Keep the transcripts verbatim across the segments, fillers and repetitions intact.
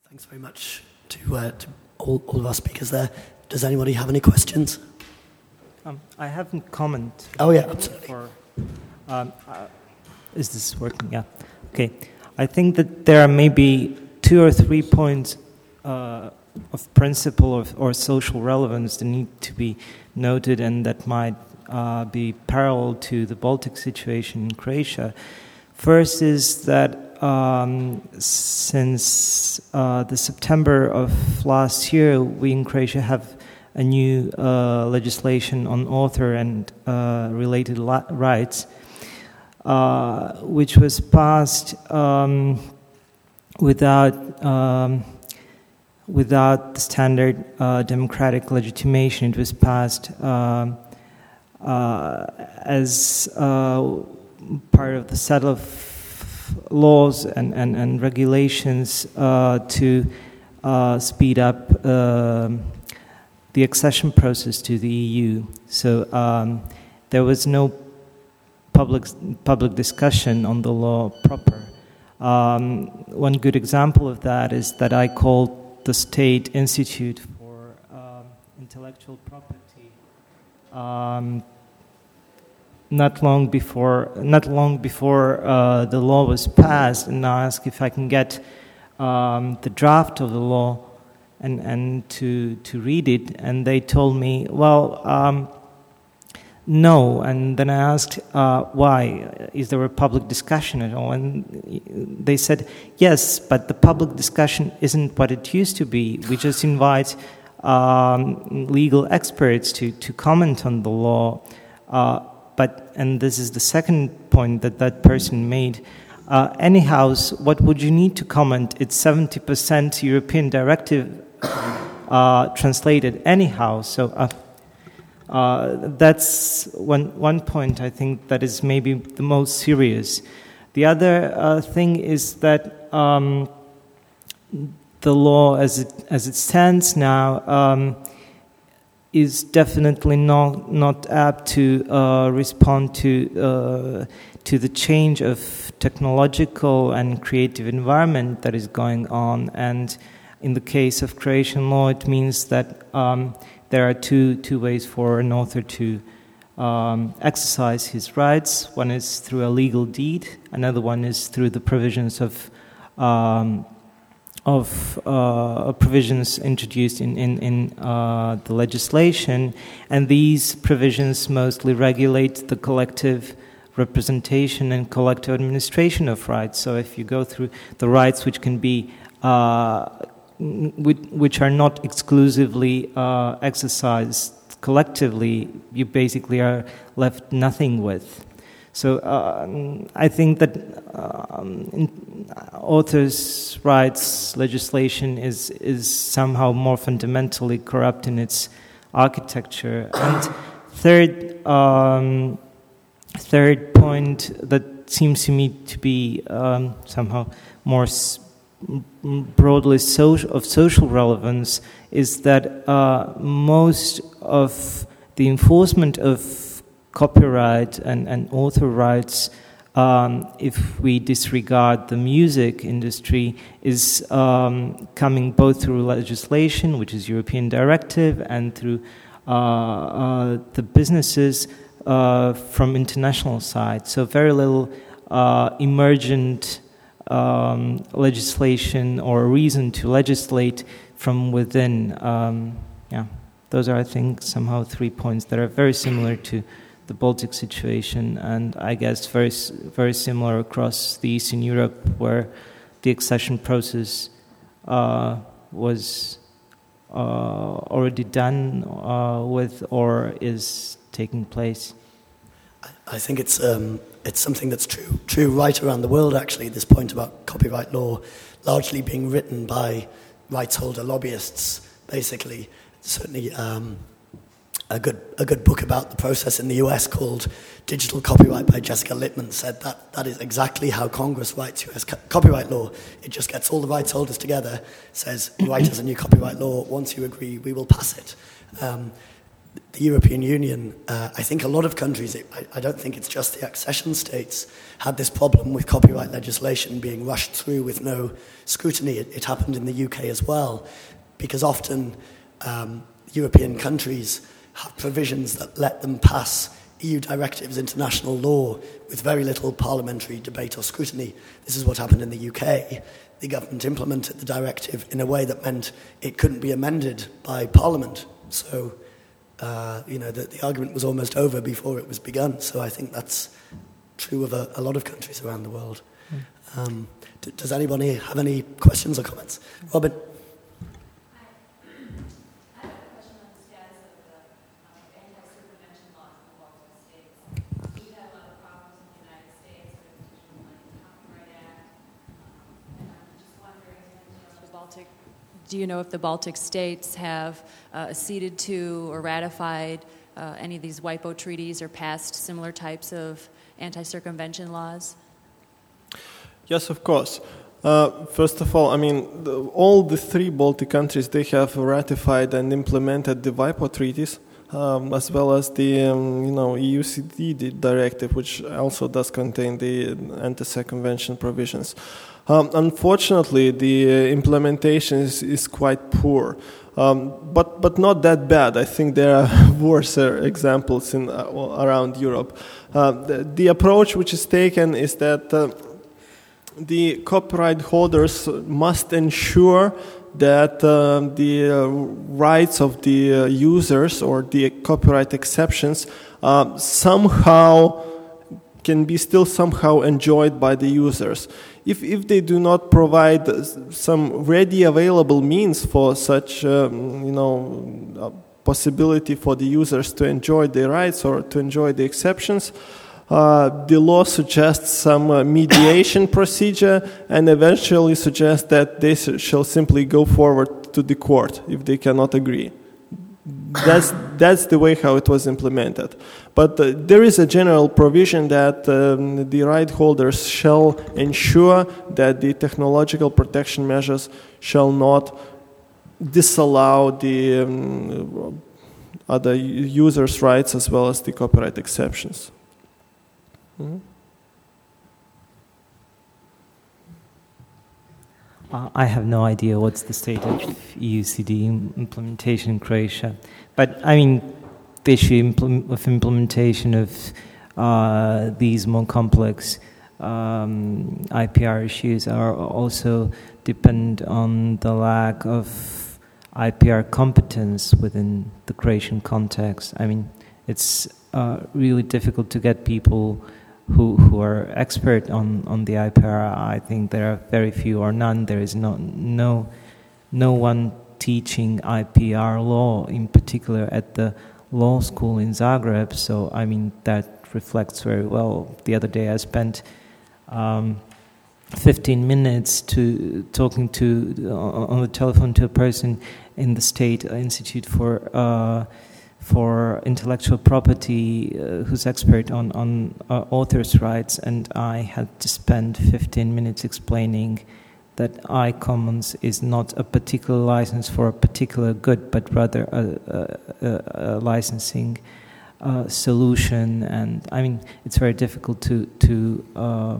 Thanks very much to, uh, to all, all of our speakers there. Does anybody have any questions? Um, I have a comment. Oh, yeah, absolutely. For, um, uh, is this working? Yeah. Okay. I think that there are maybe two or three points uh, of principle or, or social relevance that need to be noted and that might uh, be parallel to the Baltic situation in Croatia. First is that Um, since uh, the September of last year, we in Croatia have a new uh, legislation on author and uh, related la- rights, uh, which was passed um, without um, without the standard uh, democratic legitimation. It was passed uh, uh, as uh, part of the set of laws and, and, and regulations uh, to uh, speed up uh, the accession process to the E U. So um, there was no public public discussion on the law proper. Um, one good example of that is that I called the State Institute for um, Intellectual Property um, Not long before, not long before uh, the law was passed, and I asked if I can get um, the draft of the law and and to to read it, and they told me, well, um, no. And then I asked uh, why? Is there a public discussion at all? And they said yes, but the public discussion isn't what it used to be. We just invite um, legal experts to to comment on the law. Uh, But, and this is the second point that that person made, uh, anyhow, what would you need to comment? It's seventy percent European directive uh, translated anyhow. So uh, uh, that's one, one point I think that is maybe the most serious. The other uh, thing is that um, the law as it, as it stands now um, is definitely not not apt to uh, respond to uh, to the change of technological and creative environment that is going on. And in the case of Croatian law, it means that um, there are two two ways for an author to um, exercise his rights. One is through a legal deed. Another one is through the provisions of um, of uh, provisions introduced in, in, in uh, the legislation, and these provisions mostly regulate the collective representation and collective administration of rights. So if you go through the rights which can be, uh, which are not exclusively uh, exercised collectively, you basically are left nothing with. So uh, I think that um, authors' rights legislation is is somehow more fundamentally corrupt in its architecture. And third, um, third point that seems to me to be um, somehow more s- broadly social, of social relevance is that uh, most of the enforcement of copyright and, and author rights, um, if we disregard the music industry, is um, coming both through legislation, which is European directive, and through uh, uh, the businesses uh, from international side. So very little uh, emergent um, legislation or reason to legislate from within. Um, yeah, those are, I think, somehow three points that are very similar to the Baltic situation, and I guess very very similar across the Eastern Europe, where the accession process uh, was uh, already done uh, with or is taking place. I think it's um, it's something that's true true right around the world. Actually, this point about copyright law largely being written by rights holder lobbyists, basically, certainly. Um, A good a good book about the process in the U S called Digital Copyright by Jessica Littman said that that is exactly how Congress writes U S co- copyright law. It just gets all the rights holders together, says, write us a new copyright law. Once you agree, we will pass it. Um, the European Union, uh, I think a lot of countries, I, I don't think it's just the accession states, had this problem with copyright legislation being rushed through with no scrutiny. It, it happened in the U K as well, because often um, European countries have provisions that let them pass E U directives into national law with very little parliamentary debate or scrutiny. This is what happened in the U K. The government implemented the directive in a way that meant it couldn't be amended by Parliament. So, uh, you know, the, the argument was almost over before it was begun. So I think that's true of a, a lot of countries around the world. Mm. Um, d- does anybody have any questions or comments? Robin? Do you know if the Baltic states have uh, acceded to or ratified uh, any of these WIPO treaties or passed similar types of anti-circumvention laws? Yes, of course. Uh, first of all, I mean, the, all the three Baltic countries, they have ratified and implemented the WIPO treaties, um, as well as the, um, you know, E U C D directive, which also does contain the anti-circumvention provisions. Um, unfortunately, the uh, implementation is, is quite poor, um, but but not that bad. I think there are worse examples in uh, around Europe. Uh, the, the approach which is taken is that uh, the copyright holders must ensure that uh, the uh, rights of the uh, users or the copyright exceptions uh, somehow can be still somehow enjoyed by the users. If if they do not provide some ready available means for such, um, you know, possibility for the users to enjoy their rights or to enjoy the exceptions, uh, the law suggests some uh, mediation procedure and eventually suggests that they shall simply go forward to the court if they cannot agree. That's that's the way how it was implemented. But uh, there is a general provision that um, the right holders shall ensure that the technological protection measures shall not disallow the um, other users' rights as well as the copyright exceptions. Mm-hmm. Uh, I have no idea what's the state of E U C D implementation in Croatia. But, I mean, the issue impl- of implementation of uh, these more complex um, I P R issues are also depend on the lack of I P R competence within the Croatian context. I mean, it's uh, really difficult to get people who who are expert on, on the I P R. I think there are very few or none. There is no no no one teaching I P R law in particular at the law school in Zagreb. So I mean that reflects very well. The other day I spent um, fifteen minutes to talking to uh, on the telephone to a person in the State Institute for uh, for intellectual property, uh, who's expert on on uh, authors' rights, and I had to spend fifteen minutes explaining that iCommons is not a particular license for a particular good, but rather a, a, a, a licensing uh, solution. And I mean, it's very difficult to to uh,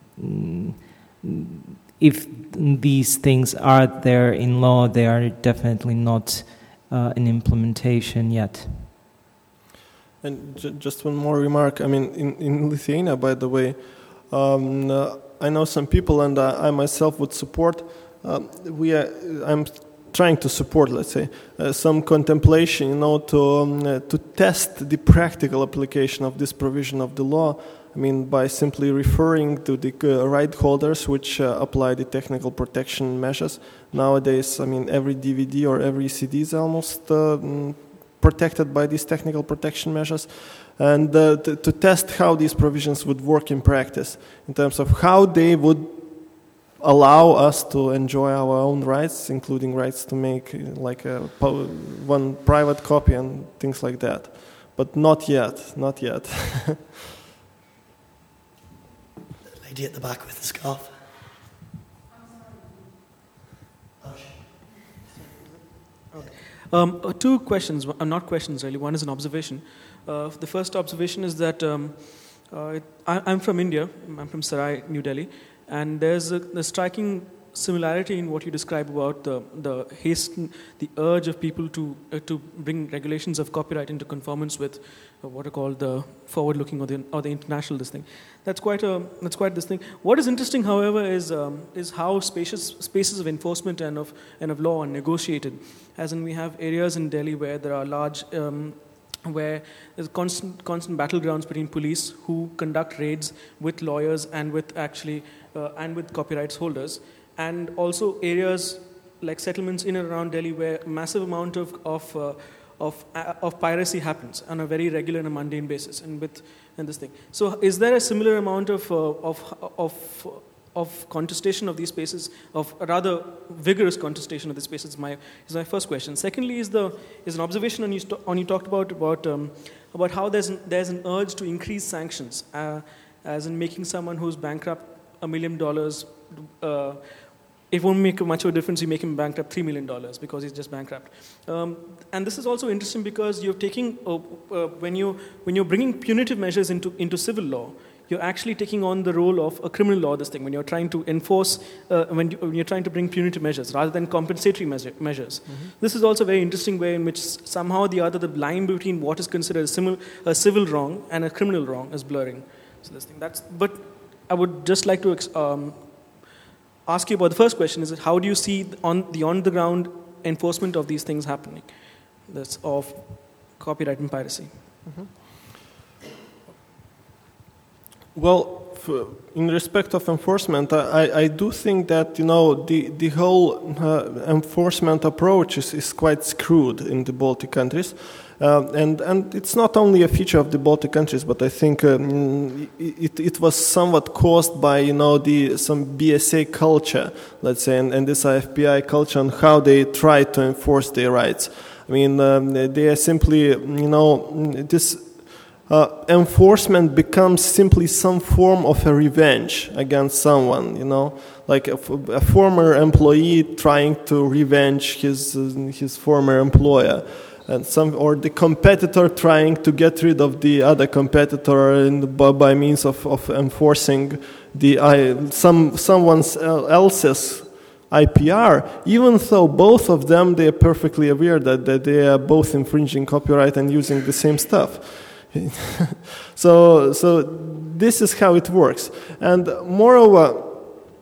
if these things are there in law, they are definitely not uh, in implementation yet. And j- just one more remark. I mean, in, in Lithuania, by the way, um, uh, I know some people, and uh, I myself would support. Uh, we are. I'm trying to support, let's say, uh, some contemplation, you know, to um, uh, to test the practical application of this provision of the law. I mean, by simply referring to the uh, right holders which uh, apply the technical protection measures. Nowadays, I mean, every D V D or every C D is almost uh, protected by these technical protection measures, and uh, to, to test how these provisions would work in practice, in terms of how they would allow us to enjoy our own rights, including rights to make uh, like a, one private copy and things like that. But not yet, not yet. Lady at the back with the scarf. Okay. Um, uh, two questions, uh, not questions really, one is an observation. Uh, the first observation is that um, uh, it, I, I'm from India, I'm from Sarai, New Delhi, and there's a, a striking similarity in what you describe about the the haste, the urge of people to uh, to bring regulations of copyright into conformance with uh, what are called the forward-looking or the or the international this thing. That's quite a that's quite this thing. What is interesting, however, is um, is how spacious spaces of enforcement and of and of law are negotiated. As in, we have areas in Delhi where there are large. Um, where there's constant constant battlegrounds between police who conduct raids with lawyers and with actually uh, and with copyrights holders, and also areas like settlements in and around Delhi where a massive amount of of uh, of, uh, of piracy happens on a very regular and a mundane basis, and with and this thing. So, is there a similar amount of uh, of of of contestation of these spaces, of a rather vigorous contestation of these spaces? My is my first question. Secondly, is the is an observation on you st- on you talked about about um, about how there's an, there's an urge to increase sanctions, uh, as in making someone who's bankrupt a million dollars. Uh, it won't make much of a difference. You make him bankrupt three million dollars because he's just bankrupt. Um, and this is also interesting because you're taking uh, uh, when you when you're bringing punitive measures into into civil law, you're actually taking on the role of a criminal law, this thing, when you're trying to enforce, uh, when, you, when you're trying to bring punitive measures rather than compensatory measure, measures. Mm-hmm. This is also a very interesting way in which somehow or the other the line between what is considered a, simil, a civil wrong and a criminal wrong is blurring. So this thing, that's, but I would just like to um, ask you about the first question, is how do you see on the on-the-ground enforcement of these things happening, this of copyright and piracy? Mm-hmm. Well, for, in respect of enforcement, I, I do think that, you know, the, the whole uh, enforcement approach is, is quite screwed in the Baltic countries. Uh, and, and it's not only a feature of the Baltic countries, but I think um, it, it was somewhat caused by, you know, the some B S A culture, let's say, and, and this I F P I culture, and how they try to enforce their rights. I mean, um, they are simply, you know, this... Uh, enforcement becomes simply some form of a revenge against someone, you know, like a, a former employee trying to revenge his uh, his former employer, and some or the competitor trying to get rid of the other competitor in the, by, by means of, of enforcing the uh, some someone else's I P R, even though both of them they are perfectly aware that, that they are both infringing copyright and using the same stuff. so, so this is how it works. And moreover, uh,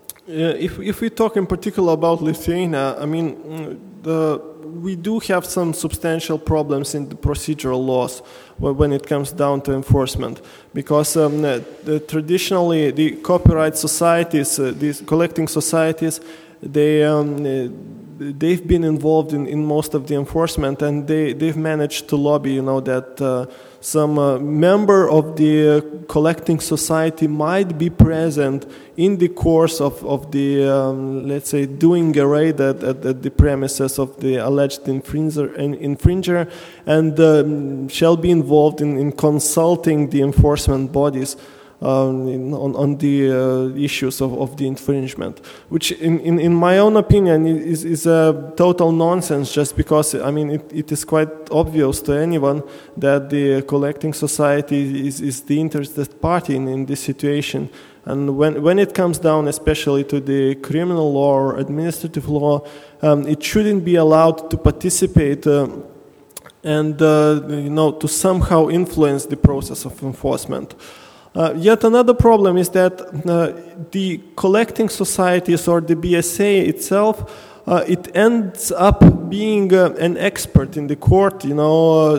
if if we talk in particular about Lithuania, I mean, the, we do have some substantial problems in the procedural laws when it comes down to enforcement, because um, the, traditionally the copyright societies, uh, these collecting societies, they. Um, They've been involved in, in most of the enforcement, and they, they've managed to lobby, you know, that uh, some uh, member of the uh, collecting society might be present in the course of, of the, um, let's say, doing a raid at, at, at the premises of the alleged infringer, infringer and um, shall be involved in, in consulting the enforcement bodies Um, in, on, on the uh, issues of, of the infringement, which in, in, in my own opinion is, is a total nonsense, just because, I mean, it, it is quite obvious to anyone that the collecting society is, is the interested party in, in this situation. And when, when it comes down especially to the criminal law or administrative law, um, it shouldn't be allowed to participate uh, and, uh, you know, to somehow influence the process of enforcement. Uh, yet another problem is that uh, the collecting societies or the B S A itself, uh, it ends up being uh, an expert in the court, you know,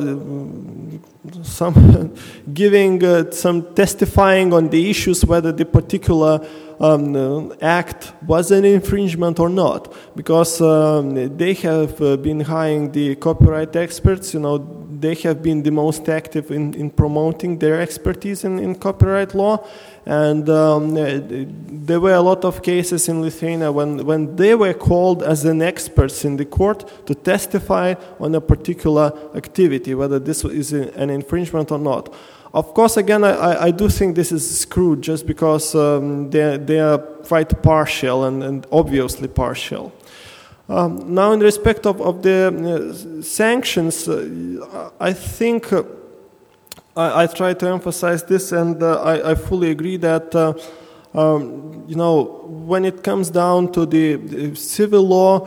uh, some giving uh, some testifying on the issues whether the particular um, uh, act was an infringement or not, because um, they have uh, been hiring the copyright experts, you know. They have been the most active in, in promoting their expertise in, in copyright law, and um, there were a lot of cases in Lithuania when, when they were called as an experts in the court to testify on a particular activity, whether this is an infringement or not. Of course, again, I, I do think this is screwed just because um, they, they are quite partial and, and obviously partial. Um, now, in respect of, of the uh, sanctions, uh, I think uh, I, I try to emphasize this, and uh, I, I fully agree that, uh, um, you know, when it comes down to the, the civil law,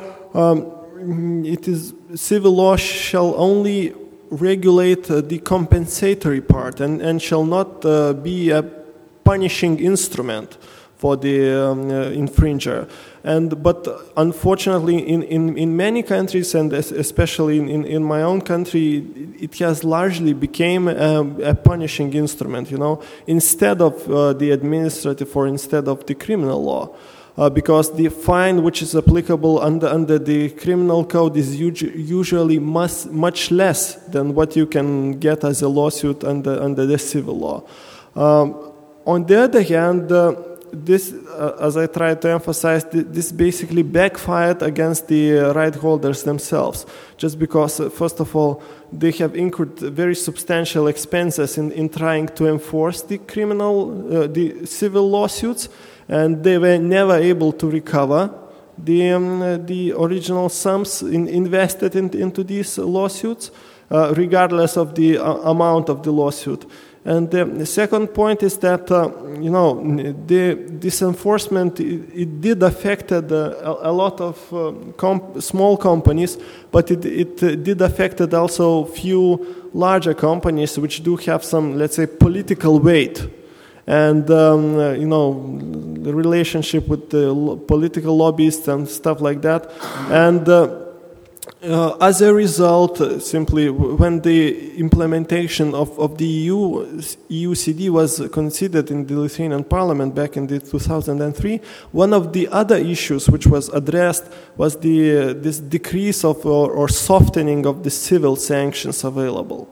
um, it is civil law shall only regulate uh, the compensatory part and, and shall not uh, be a punishing instrument for the um, uh, infringer. And but unfortunately, in, in, in many countries, and especially in, in my own country, it has largely become a, a punishing instrument, you know, instead of uh, the administrative or instead of the criminal law. Uh, because the fine which is applicable under, under the criminal code is usu- usually much, much less than what you can get as a lawsuit under, under the civil law. Um, on the other hand, uh, this, uh, as I tried to emphasize, th- this basically backfired against the uh, right holders themselves, just because, uh, first of all, they have incurred very substantial expenses in, in trying to enforce the criminal, uh, the civil lawsuits, and they were never able to recover the um, uh, the original sums in, invested in, into these lawsuits, uh, regardless of the uh, amount of the lawsuit. And uh, the second point is that, uh, you know, the, this enforcement, it, it did affect uh, a, a lot of uh, comp- small companies, but it, it uh, did affect also few larger companies which do have some, let's say, political weight. And, um, uh, you know, the relationship with the lo- political lobbyists and stuff like that. And uh, Uh, as a result, uh, simply w- when the implementation of, of the E U, E U C D was considered in the Lithuanian parliament back in the two thousand three, one of the other issues which was addressed was the uh, this decrease of or, or softening of the civil sanctions available.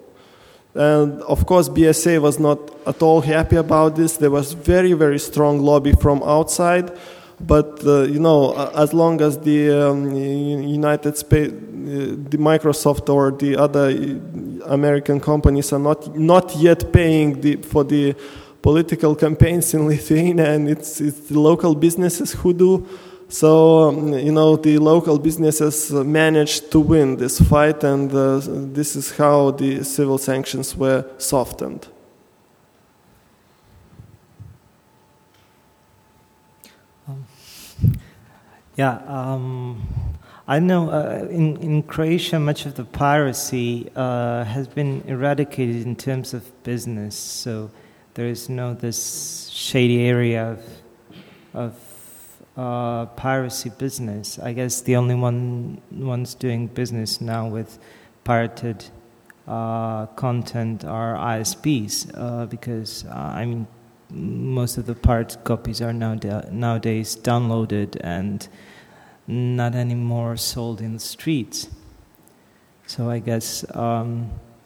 And of course, B S A was not at all happy about this. There was very, very strong lobby from outside. But, uh, you know, as long as the um, United States, uh, the Microsoft or the other American companies are not not yet paying the, for the political campaigns in Lithuania, and it's, it's the local businesses who do. So, um, you know, the local businesses managed to win this fight, and uh, this is how the civil sanctions were softened. Yeah, um, I know uh, in, in Croatia much of the piracy uh, has been eradicated in terms of business, so there is no this shady area of, of uh, piracy business. I guess the only one ones doing business now with pirated uh, content are I S Ps, uh, because uh, I mean most of the pirated copies are now nowadays downloaded and not anymore sold in the streets. So I guess um,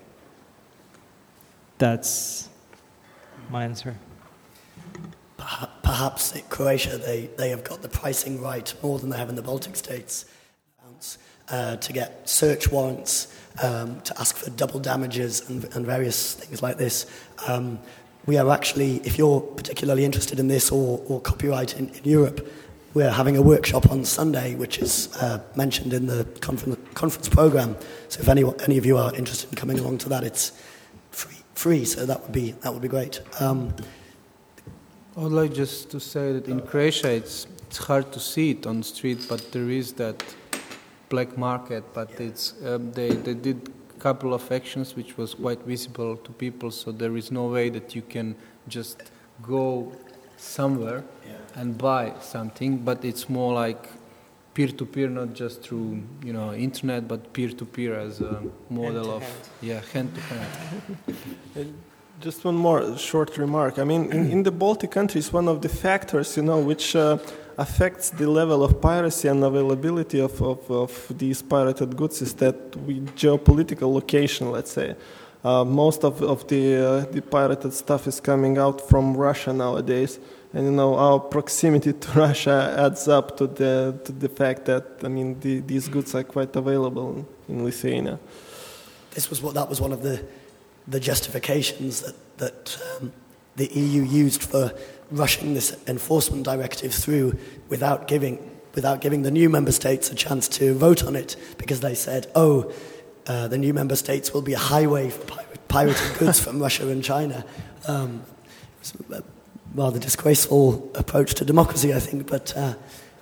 that's my answer. Perhaps in Croatia, they, they have got the pricing right more than they have in the Baltic states, uh, to get search warrants, um, to ask for double damages and, and various things like this. Um, we are actually, if you're particularly interested in this or, or copyright in, in Europe, we're having a workshop on Sunday, which is uh, mentioned in the conference, conference program. So if any any of you are interested in coming along to that, it's free. Free. So that would be that would be great. Um, I would like just to say that in Croatia, it's it's hard to see it on the street, but there is that black market. But yeah. it's um, they they did a couple of actions which was quite visible to people. So there is no way that you can just go somewhere yeah. and buy something, but it's more like peer-to-peer, not just through you know internet, but peer-to-peer as a model of hand. yeah hand-to-hand. Just one more short remark. I mean, in, in the Baltic countries, one of the factors you know which uh, affects the level of piracy and availability of, of, of these pirated goods is that we geopolitical location, let's say. Uh, most of, of the uh, the pirated stuff is coming out from Russia nowadays, and you know our proximity to Russia adds up to the to the fact that I mean the, these goods are quite available in Lithuania. This was what that was one of the the justifications that that um, the E U used for rushing this enforcement directive through without giving without giving the new member states a chance to vote on it, because they said, oh, uh, the new member states will be a highway for pirate, pirated goods from Russia and China. Um, it was a rather disgraceful approach to democracy, I think, but... Uh,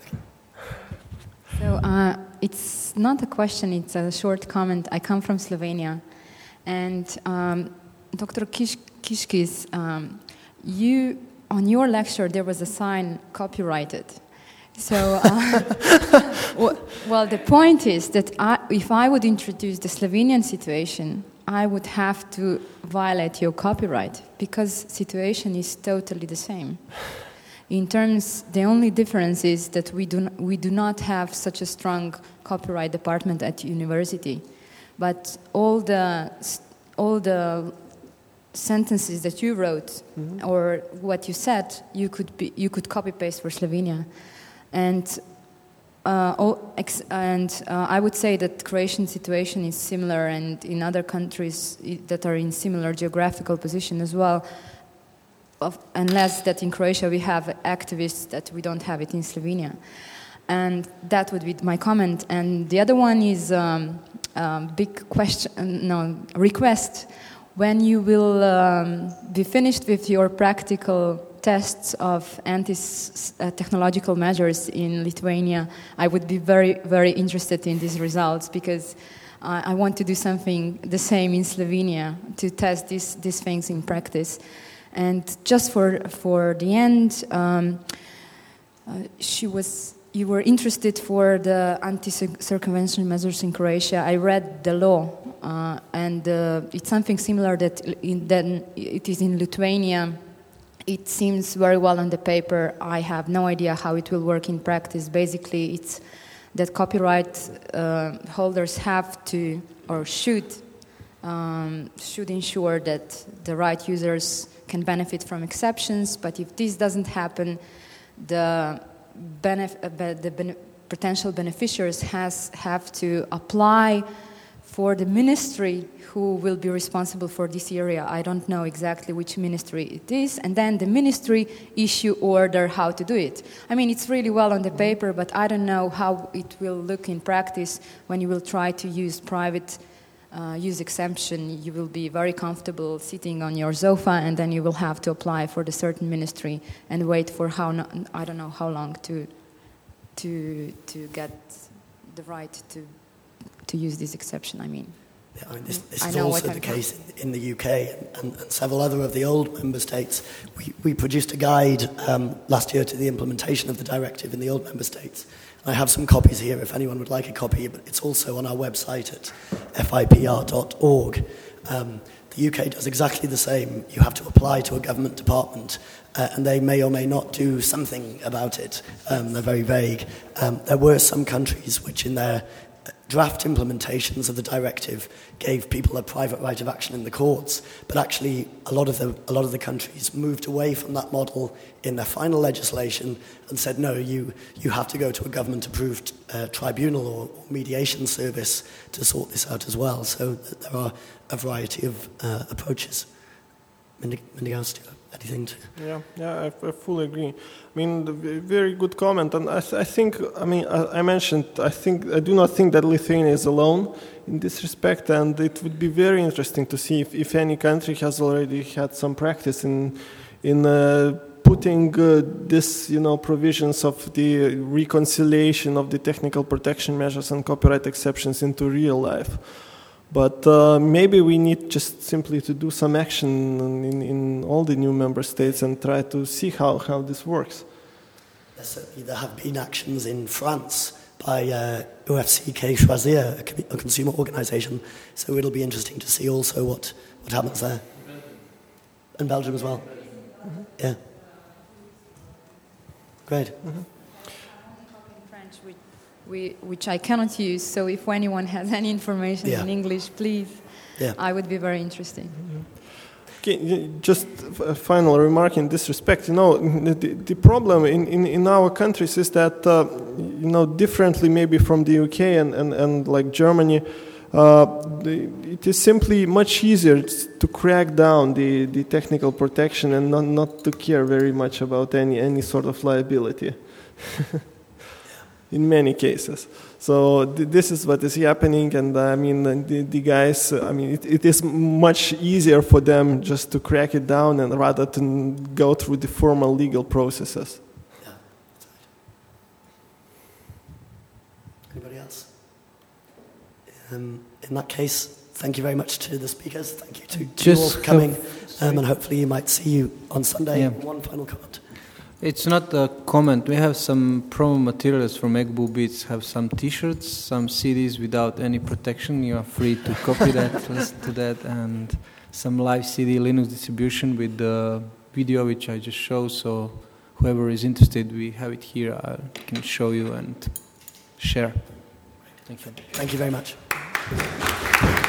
so uh, it's not a question, it's a short comment. I come from Slovenia, and um, Doctor Kish- Kiškis, um, you, on your lecture, there was a sign copyrighted. So, uh, well, the point is that I, if I would introduce the Slovenian situation, I would have to violate your copyright, because situation is totally the same. In terms, the only difference is that we do not, we do not have such a strong copyright department at university, but all the all the sentences that you wrote mm-hmm. or what you said, you could be you could copy paste for Slovenia, and uh, all ex- and uh, I would say that Croatian situation is similar, and in other countries that are in similar geographical position as well. Of, unless that in Croatia we have activists that we don't have it in Slovenia. And that would be my comment. And the other one is um, um, big question, no, request. When you will um, be finished with your practical tests of anti-technological measures in Lithuania, I would be very, very interested in these results, because uh, I want to do something the same in Slovenia to test these, these things in practice. And just for for the end, um, uh, she was. You were interested for the anti-circumvention measures in Croatia. I read the law, uh, and uh, it's something similar that in, then it is in Lithuania. It seems very well on the paper. I have no idea how it will work in practice. Basically, it's that copyright uh, holders have to or should um, should ensure that the right users can benefit from exceptions, but if this doesn't happen, the, benef- uh, the ben- potential beneficiaries has have to apply for the ministry who will be responsible for this area. I don't know exactly which ministry it is, and then the ministry issue order how to do it. I mean, it's really well on the paper, but I don't know how it will look in practice when you will try to use private Uh, use exemption. You will be very comfortable sitting on your sofa, and then you will have to apply for the certain ministry and wait for how no, I don't know how long to to to get the right to to use this exception. I mean, yeah, I mean this, this is also the case in, in the U K and, and several other of the old member states. We we produced a guide um, last year to the implementation of the directive in the old member states. I have some copies here if anyone would like a copy, but it's also on our website at f i p r dot org. Um, the U K does exactly the same. You have to apply to a government department, uh, and they may or may not do something about it. Um, they're very vague. Um, there were some countries which in their draft implementations of the directive gave people a private right of action in the courts, but actually a lot of the a lot of the countries moved away from that model in their final legislation and said, no, you you have to go to a government-approved uh, tribunal or, or mediation service to sort this out as well. So there are a variety of uh, approaches. Mindy-Gauss, do you have anything to... Yeah, yeah, I, I fully agree. I mean, the very good comment, and I, th- I think, I mean, I, I mentioned, I think, I do not think that Lithuania is alone in this respect, and it would be very interesting to see if, if any country has already had some practice in in uh, putting uh, this, you know, provisions of the reconciliation of the technical protection measures and copyright exceptions into real life. But uh, maybe we need just simply to do some action in, in all the new member states and try to see how, how this works. There certainly there have been actions in France by uh, O F C K Choisir, a, a consumer organisation. So it'll be interesting to see also what, what happens there. And Belgium as well. Mm-hmm. Yeah. Great. Mm-hmm. We, which I cannot use, so if anyone has any information yeah. in English, please, yeah. I would be very interested. Okay, just a final remark in this respect. You know, the, the problem in, in, in our countries is that, uh, you know, differently maybe from the U K and, and, and like Germany, uh, the, it is simply much easier to crack down the, the technical protection and not, not to care very much about any, any sort of liability. in many cases. So th- this is what is happening, and I mean the, the guys. I mean it, it is much easier for them just to crack it down, and rather than go through the formal legal processes. Yeah, that's right. Anybody else? Um, in that case, thank you very much to the speakers. Thank you to, to you all Just for coming, have- um, and hopefully you might see you on Sunday. Yeah. One final comment. It's not a comment. We have some promo materials from Egbu Beats. Have some T-shirts, some C Ds without any protection. You are free to copy that, listen to that, and some live C D Linux distribution with the video which I just showed. So whoever is interested, we have it here. I can show you and share. Thank you. Thank you very much.